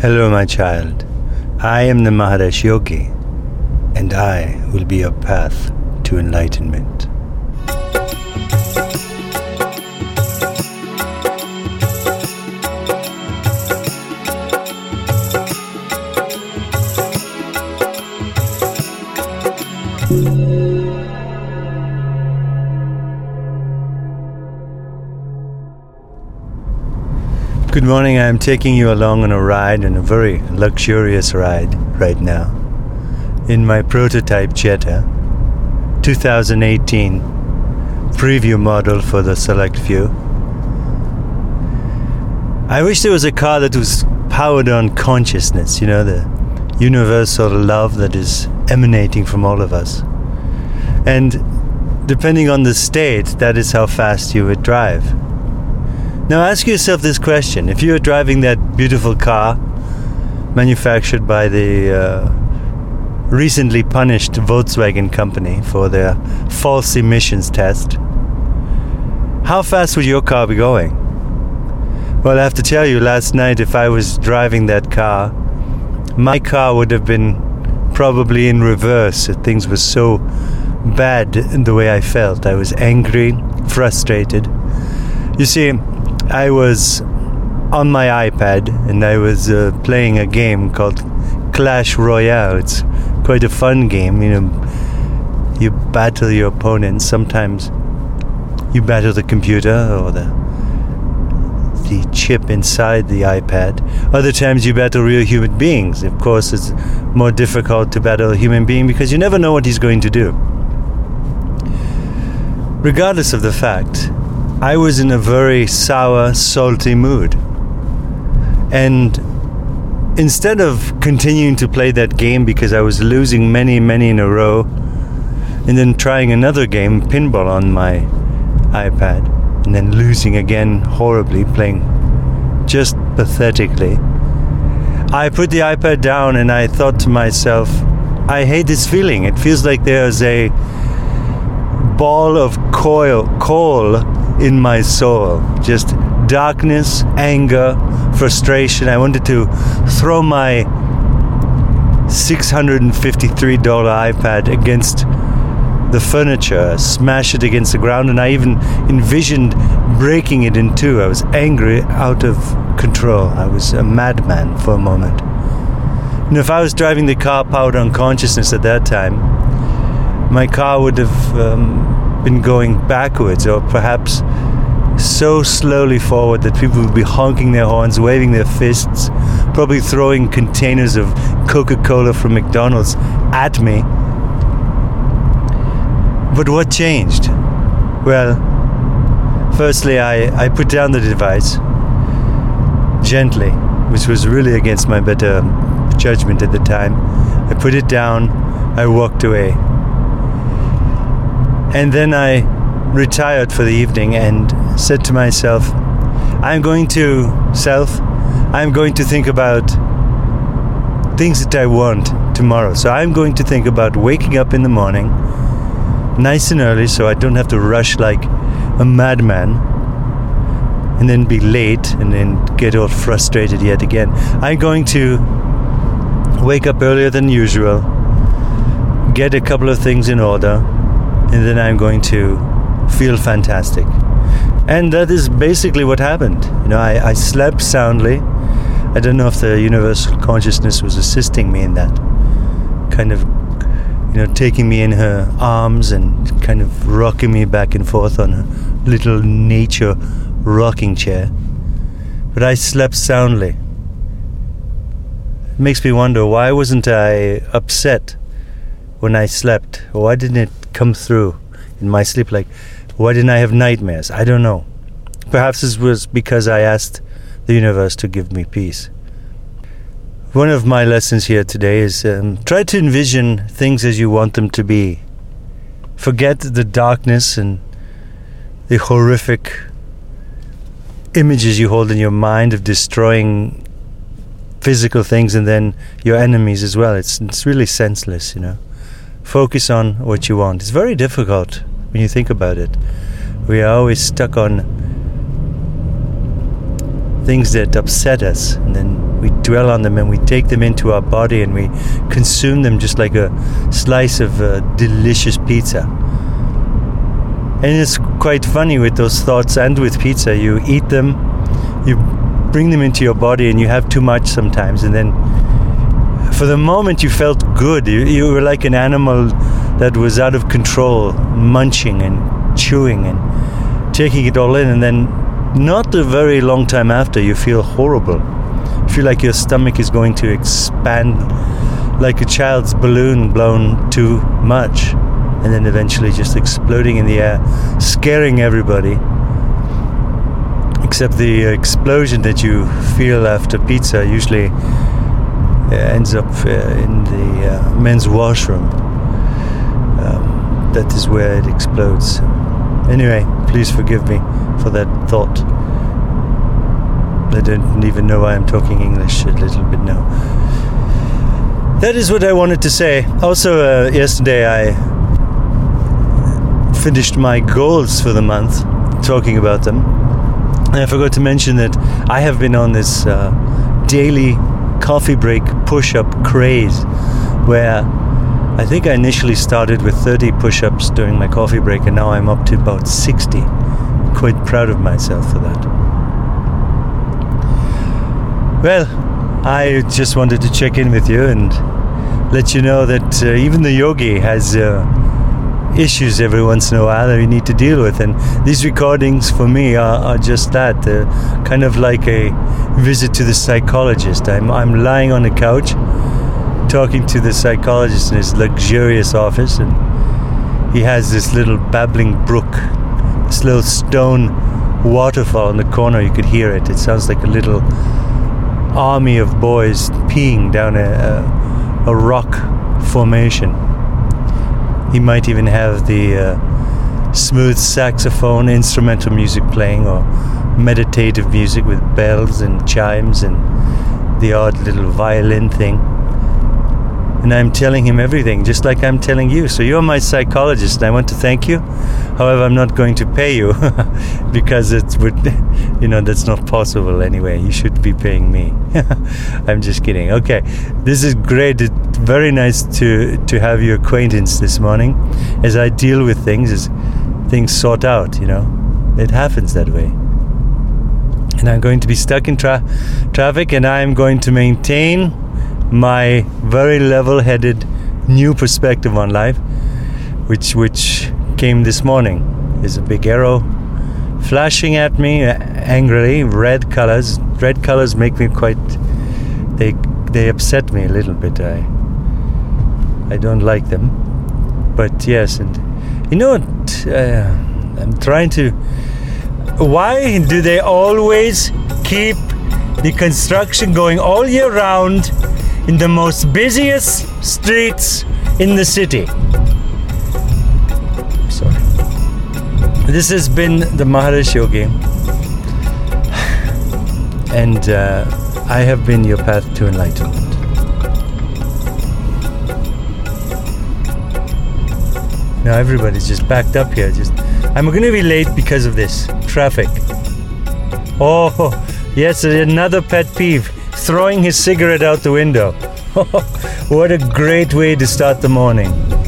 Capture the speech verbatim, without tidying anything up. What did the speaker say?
Hello, my child. I am the Maharishi Yogi, and I will be your path to enlightenment. Good morning. I am taking you along on a ride, and a very luxurious ride right now, in my prototype Jetta, twenty eighteen preview model for the select few. I wish there was a car that was powered on consciousness, you know, the universal love that is emanating from all of us. And depending on the state, that is how fast you would drive. Now ask yourself this question. If you are driving that beautiful car manufactured by the uh, recently punished Volkswagen company for their false emissions test, how fast would your car be going? Well, I have to tell you, last night if I was driving that car, my car would have been probably in reverse. Things were so bad in the way I felt. I was angry, frustrated. You see, I was on my iPad and I was uh, playing a game called Clash Royale. It's quite a fun game. You know, you battle your opponents. Sometimes you battle the computer or the the chip inside the iPad. Other times you battle real human beings. Of course, it's more difficult to battle a human being because you never know what he's going to do. Regardless of the fact, I was in a very sour, salty mood. And instead of continuing to play that game because I was losing many, many in a row, and then trying another game, pinball, on my iPad, and then losing again horribly, playing just pathetically, I put the iPad down and I thought to myself, I hate this feeling. It feels like there's a ball of coil, coal in my soul. Just darkness, anger, frustration. I wanted to throw my six hundred fifty-three dollars iPad against the furniture, smash it against the ground, and I even envisioned breaking it in two. I was angry, out of control. I was a madman for a moment. And if I was driving the car powered on consciousness at that time, my car would have um, been going backwards, or perhaps so slowly forward that people would be honking their horns, waving their fists, probably throwing containers of Coca-Cola from McDonald's at me. But what changed? Well, firstly, I, I put down the device gently, which was really against my better judgment at the time. I put it down, I walked away. And then I retired for the evening and said to myself, I'm going to self, I'm going to think about things that I want tomorrow. So I'm going to think about waking up in the morning nice and early so I don't have to rush like a madman and then be late and then get all frustrated yet again. I'm going to wake up earlier than usual, get a couple of things in order, and then I'm going to feel fantastic. And that is basically what happened. You know, I, I slept soundly. I don't know if the universal consciousness was assisting me in that, kind of, you know, taking me in her arms and kind of rocking me back and forth on a little nature rocking chair. But I slept soundly. It makes me wonder, why wasn't I upset when I slept? Or why didn't it come through in my sleep? Like, why didn't I have nightmares? I don't know. Perhaps it was because I asked the universe to give me peace. One of my lessons here today is um, try to envision things as you want them to be. Forget the darkness and the horrific images you hold in your mind of destroying physical things and then your enemies as well. It's, it's really senseless, you know. Focus on what you want. It's very difficult when you think about it. We are always stuck on things that upset us, and then we dwell on them and we take them into our body and we consume them just like a slice of uh, delicious pizza. And it's quite funny with those thoughts and with pizza. You eat them, you bring them into your body, and you have too much sometimes, and then for the moment you felt good. You, you were like an animal that was out of control, munching and chewing and taking it all in, and then not a very long time after you feel horrible. You feel like your stomach is going to expand like a child's balloon blown too much, and then eventually just exploding in the air, scaring everybody. Except the explosion that you feel after pizza usually uh, ends up uh, in the uh, men's washroom. Um, that is where it explodes. Anyway, please forgive me for that thought. I don't even know why I'm talking English a little bit now. That is what I wanted to say. Also, uh, yesterday I finished my goals for the month, talking about them. And I forgot to mention that I have been on this uh, daily coffee break push-up craze, where I think I initially started with thirty push-ups during my coffee break, and now I'm up to about sixty. I'm quite proud of myself for that. Well, I just wanted to check in with you and let you know that uh, even the yogi has uh, issues every once in a while that we need to deal with, and these recordings for me are, are just that. They're kind of like a visit to the psychologist. I'm, I'm lying on a couch talking to the psychologist in his luxurious office, and he has this little babbling brook, this little stone waterfall in the corner. You could hear it. It sounds like a little army of boys peeing down a, a, a rock formation. He might even have the uh, smooth saxophone instrumental music playing, or meditative music with bells and chimes and the odd little violin thing. And I'm telling him everything, just like I'm telling you. So you're my psychologist, and I want to thank you. However, I'm not going to pay you because it would, you know, that's not possible anyway. You should be paying me. I'm just kidding. Okay, this is great. It's very nice to to have your acquaintance this morning, as I deal with things, as things sort out. You know, it happens that way. And I'm going to be stuck in tra- traffic, and I'm going to maintain my very level-headed new perspective on life, which which came this morning. There's a big arrow flashing at me uh, angrily. Red colors. Red colors make me quite. They they upset me a little bit. I I don't like them. But yes, and you know what? Uh, I'm trying to. Why do they always keep the construction going all year round in the most busiest streets in the city? Sorry. This has been the Maharishi Yogi, and uh, I have been your path to enlightenment. Now everybody's just backed up here. Just, I'm going to be late because of this traffic. Oh, yes, another pet peeve. Throwing his cigarette out the window. What a great way to start the morning.